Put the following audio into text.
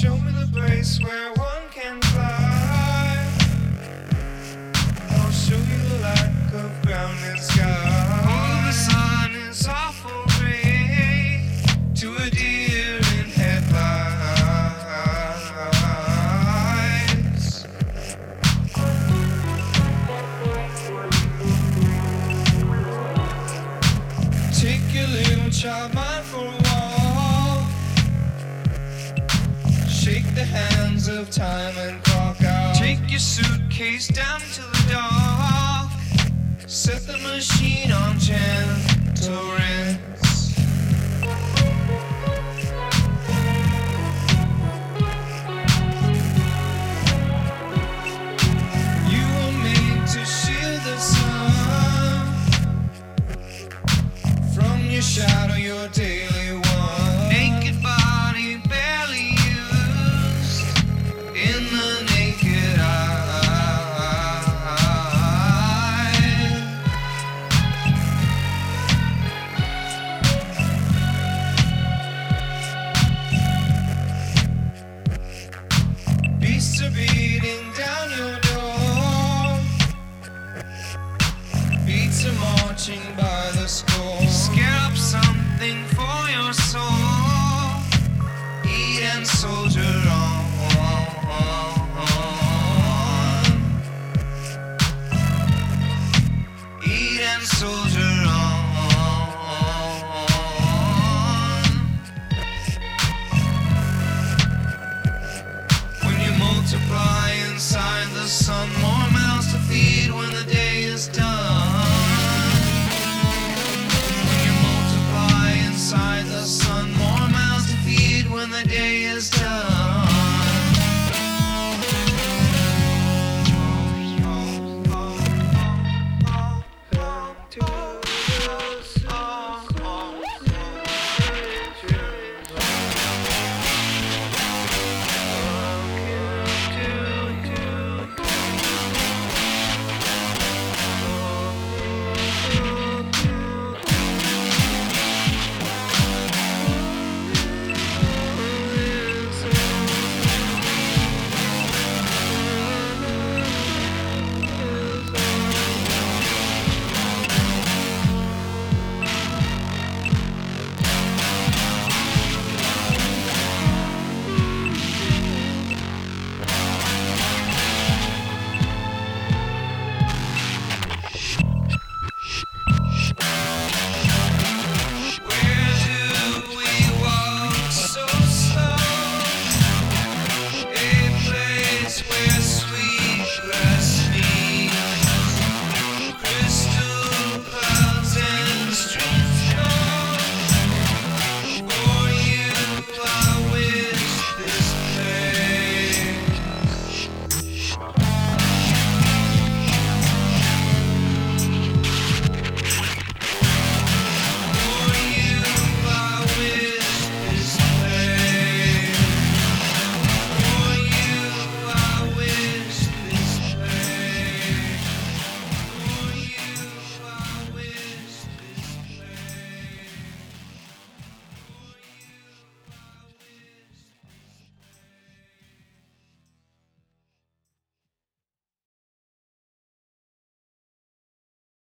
Show me the place where one can fly. I'll show you the lack of ground and sky. Oh, the sun is awful gray to a deer in headlights. Take your little child mind for a walk. Shake the hands of time and clock out. Take your suitcase down to the dock. Set the machine on gentle rinse. You were made to shield the sun from your shadow, your daily one. Naked body barely used in the naked eye. Beasts are beating down your door. Beats are marching by the score. Scare up something for your soul. Eat and soldier on. Eat and soldier on. When you multiply inside the sun, more mouths to feed when the day is done. When you multiply inside the sun, more mouths to feed when the day is done.